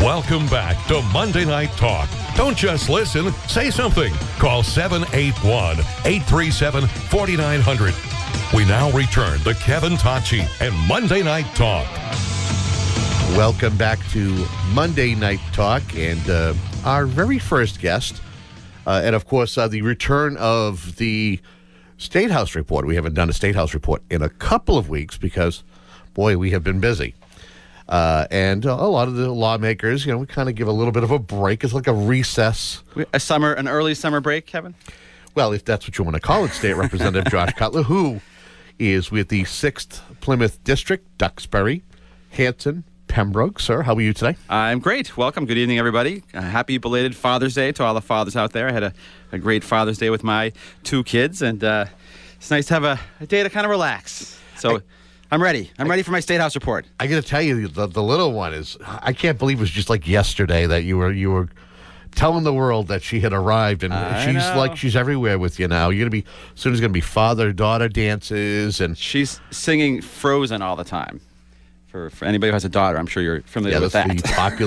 Welcome back to Monday Night Talk. Don't just listen, say something. Call 781-837-4900. We now return to Kevin Tocci and Monday Night Talk. Welcome back to Monday Night Talk and our very first guest, and of course the return of the State House report. We haven't done a State House report in a couple of weeks because, boy, we have been busy. And a lot of the lawmakers, we kind of give a little bit of a break. It's like a recess. An early summer break, Kevin? Well, if that's what you want to call it, State Representative Josh Cutler, who is with the 6th Plymouth District, Duxbury, Hanson, Pembroke. Sir, how are you today? I'm great. Welcome. Good evening, everybody. Happy belated Father's Day to all the fathers out there. I had a great Father's Day with my 2 kids, and it's nice to have a day to kind of relax. So I'm ready. I'm ready for my State House report. I got to tell you, the little one is, I can't believe it was just like yesterday that you were telling the world that she had arrived, and she's everywhere with you now. You're going to be, soon as going to be father-daughter dances, and she's singing Frozen all the time. For anybody who has a daughter, I'm sure you're familiar with that. The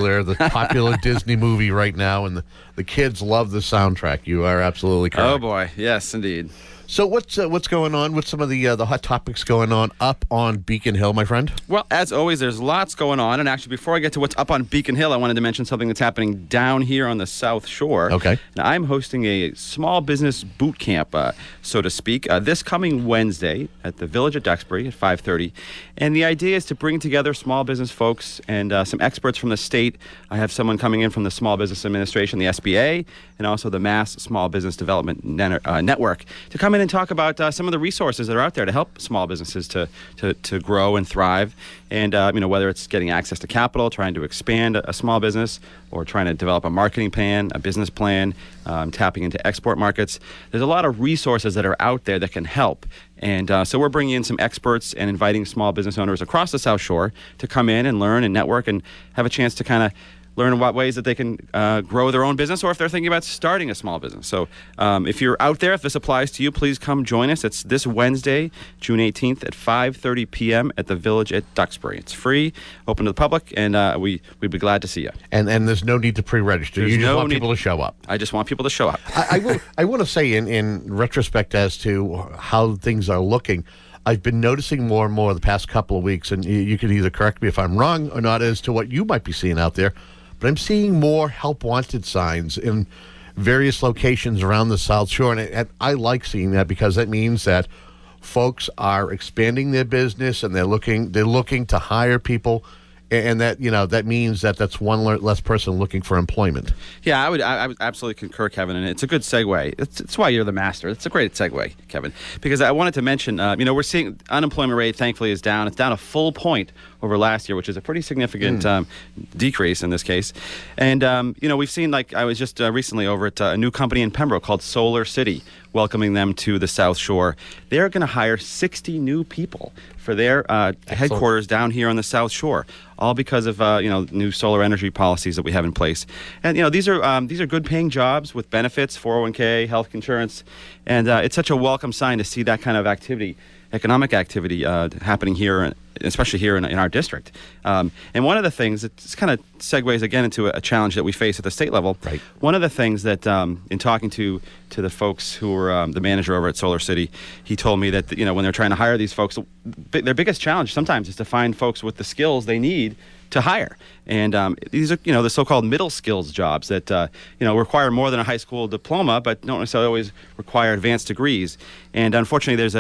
popular Disney movie right now, and the kids love the soundtrack. You are absolutely correct. Oh boy, yes, indeed. So what's going on? What's some of the hot topics going on up on Beacon Hill, my friend? Well, as always, there's lots going on. And actually, before I get to what's up on Beacon Hill, I wanted to mention something that's happening down here on the South Shore. Okay. Now, I'm hosting a small business boot camp, so to speak, this coming Wednesday at the Village at Duxbury at 5:30. And the idea is to bring together small business folks and some experts from the state. I have someone coming in from the Small Business Administration, the SBA, and also the Mass Small Business Development Network to come in and talk about some of the resources that are out there to help small businesses to grow and thrive. And whether it's getting access to capital, trying to expand a small business, or trying to develop a marketing plan, a business plan, tapping into export markets. There's a lot of resources that are out there that can help. And so we're bringing in some experts and inviting small business owners across the South Shore to come in and learn and network and have a chance to kind of learn what ways that they can grow their own business, or if they're thinking about starting a small business. So if you're out there, if this applies to you, please come join us. It's this Wednesday, June 18th at 5:30 p.m. at the Village at Duxbury. It's free, open to the public, and we'd be glad to see you. And there's no need to pre-register. You just want people to show up. I just want people to show up. I want to say in retrospect as to how things are looking, I've been noticing more and more the past couple of weeks, and you can either correct me if I'm wrong or not as to what you might be seeing out there, but I'm seeing more help wanted signs in various locations around the South Shore, and I like seeing that because that means that folks are expanding their business and they're looking to hire people, and that that means that that's one less person looking for employment. Yeah, I would absolutely concur, Kevin, and it's a good segue. It's why you're the master. It's a great segue, Kevin, because I wanted to mention, we're seeing unemployment rate, thankfully, is down. It's down a full point over last year, which is a pretty significant decrease in this case. And, we've seen, I was just recently over at a new company in Pembroke called Solar City, welcoming them to the South Shore. They're going to hire 60 new people for their headquarters down here on the South Shore, all because of new solar energy policies that we have in place. And these are good paying jobs with benefits, 401k, health insurance, and it's such a welcome sign to see that kind of activity, economic activity happening here, especially here in our district. And one of the things, it kind of segues again into a challenge that we face at the state level. Right. One of the things that in talking to the folks who were the manager over at Solar City, he told me that when they're trying to hire these folks, their biggest challenge sometimes is to find folks with the skills they need to hire. And these are the so-called middle skills jobs that require more than a high school diploma, but don't necessarily always require advanced degrees. And unfortunately, there's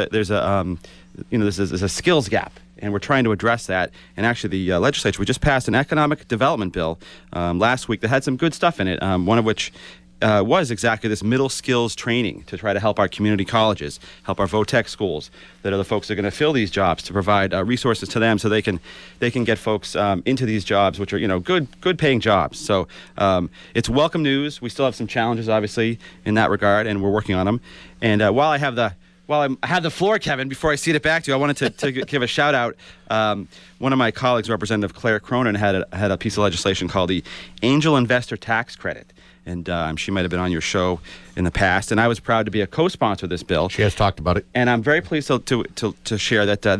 a skills gap, and we're trying to address that. And actually, the legislature, we just passed an economic development bill last week that had some good stuff in it, one of which was exactly this middle skills training to try to help our community colleges, help our VOTEC schools that are the folks that are going to fill these jobs, to provide resources to them so they can get folks into these jobs, which are good paying jobs. So it's welcome news. We still have some challenges, obviously, in that regard, and we're working on them. And while I have the floor, Kevin, before I cede it back to you, I wanted to give a shout out. One of my colleagues, Representative Claire Cronin, had a piece of legislation called the Angel Investor Tax Credit. And she might have been on your show in the past. And I was proud to be a co-sponsor of this bill. She has talked about it. And I'm very pleased to share that that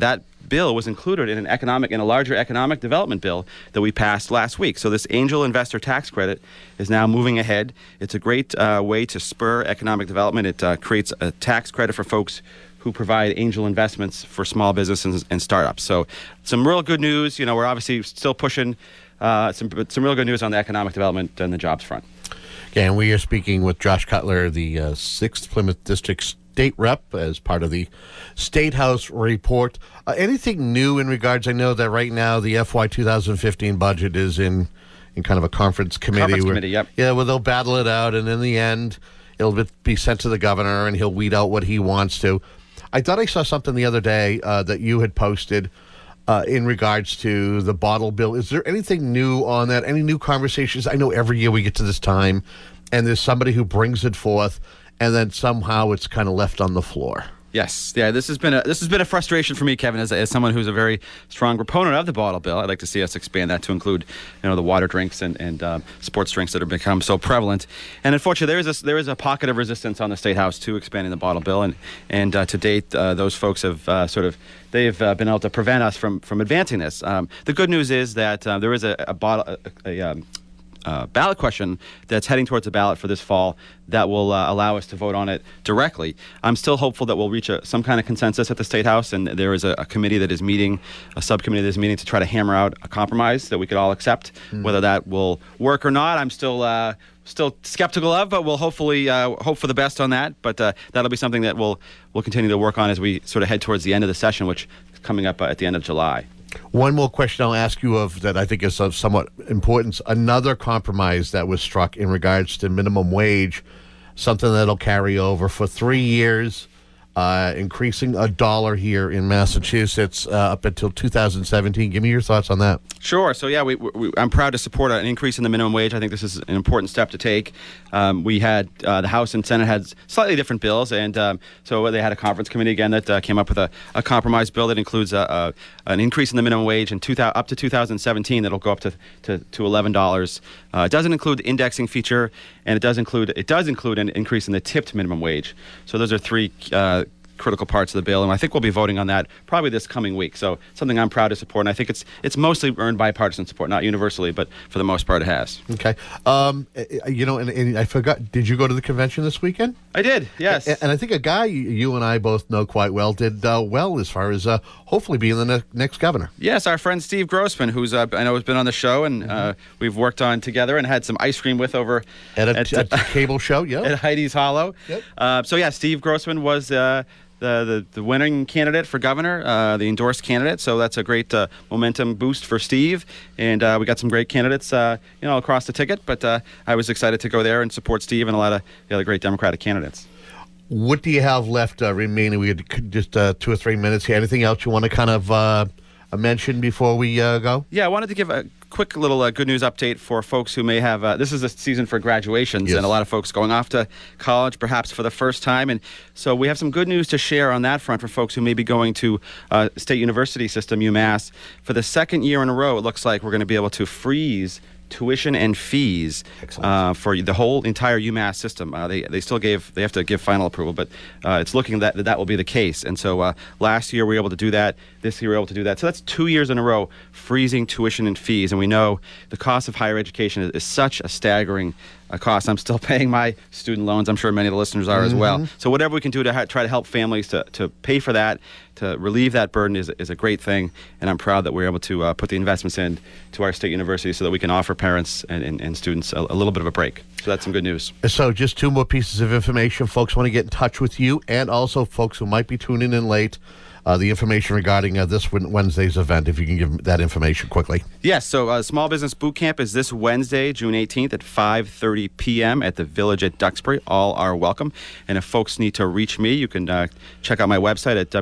bill was included in a larger economic development bill that we passed last week. So this angel investor tax credit is now moving ahead. It's a great way to spur economic development. It creates a tax credit for folks who provide angel investments for small businesses and startups. So some real good news. We're obviously still pushing some real good news on the economic development and the jobs front. Okay, and we are speaking with Josh Cutler, the 6th Plymouth District State Rep, as part of the State House report. Anything new in regards? I know that right now the FY 2015 budget is in kind of a conference committee. Yep. Yeah, well, they'll battle it out, and in the end, it'll be sent to the governor, and he'll weed out what he wants to. I thought I saw something the other day that you had posted in regards to the bottle bill. Is there anything new on that? Any new conversations? I know every year we get to this time, and there's somebody who brings it forth, and then somehow it's kind of left on the floor. Yes, yeah. This has been a frustration for me, Kevin, as someone who's a very strong proponent of the bottle bill. I'd like to see us expand that to include, the water drinks and sports drinks that have become so prevalent. And unfortunately, there is a pocket of resistance on the State House to expanding the bottle bill, and to date, those folks have they've been able to prevent us from advancing this. The good news is that there is a ballot question that's heading towards the ballot for this fall that will allow us to vote on it directly. I'm still hopeful that we'll reach some kind of consensus at the State House, and there is a committee that is meeting, a subcommittee that is meeting to try to hammer out a compromise that we could all accept. Whether that will work or not, I'm still skeptical of, but we'll hopefully hope for the best on that. But that'll be something that we'll continue to work on as we sort of head towards the end of the session, which is coming up at the end of July. One more question I'll ask you of that I think is of somewhat importance. Another compromise that was struck in regards to minimum wage, something that'll carry over for 3 years, increasing $1 here in Massachusetts up until 2017. Give me your thoughts on that. Sure. So, yeah, I'm proud to support an increase in the minimum wage. I think this is an important step to take. We had the House and Senate had slightly different bills, and so they had a conference committee again that came up with a compromise bill that includes an increase in the minimum wage up to 2017 that'll go up to $11. It doesn't include the indexing feature, and it does include an increase in the tipped minimum wage. So those are three critical parts of the bill, and I think we'll be voting on that probably this coming week. So something I'm proud to support, and I think it's mostly earned bipartisan support, not universally, but for the most part it has. Okay. And I forgot, did you go to the convention this weekend? I did, yes. And I think a guy you and I both know quite well did well as far as hopefully being the next governor. Yes, our friend Steve Grossman, who's I know has been on the show, and we've worked on together and had some ice cream with over at a cable show, yeah, at Heidi's Hollow. Yep. So yeah, Steve Grossman was the winning candidate for governor, the endorsed candidate. So that's a great momentum boost for Steve. And we got some great candidates, across the ticket. But I was excited to go there and support Steve and a lot of the other great Democratic candidates. What do you have left remaining? We had just 2 or 3 minutes here. Anything else you want to kind of mention before we go? Yeah, I wanted to give a quick little good news update for folks who may have this is a season for graduations. Yes. And a lot of folks going off to college perhaps for the first time, and so we have some good news to share on that front for folks who may be going to State University system, UMass. For the second year in a row, it looks like we're going to be able to freeze tuition and fees for the whole entire UMass system. They have to give final approval, but it's looking that will be the case. And so last year we were able to do that. This year we were able to do that. So that's 2 years in a row freezing tuition and fees. And we know the cost of higher education is such a staggering cost. I'm still paying my student loans. I'm sure many of the listeners are as well. So whatever we can do to try to help families to pay for that, to relieve that burden is a great thing. And I'm proud that we're able to put the investments in to our state university so that we can offer parents and students a little bit of a break. So that's some good news. So just 2 more pieces of information. Folks want to get in touch with you, and also folks who might be tuning in late. The information regarding this Wednesday's event, if you can give that information quickly. Yes, so Small Business Boot Camp is this Wednesday, June 18th at 5:30 p.m. at the Village at Duxbury. All are welcome. And if folks need to reach me, you can check out my website at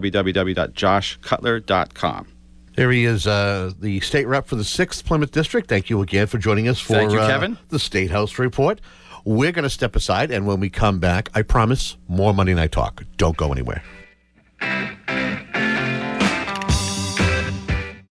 www.joshcutler.com. There he is, the state rep for the 6th Plymouth District. Thank you again for joining us for Thank you, Kevin. The State House Report. We're going to step aside, and when we come back, I promise, more Monday Night Talk. Don't go anywhere.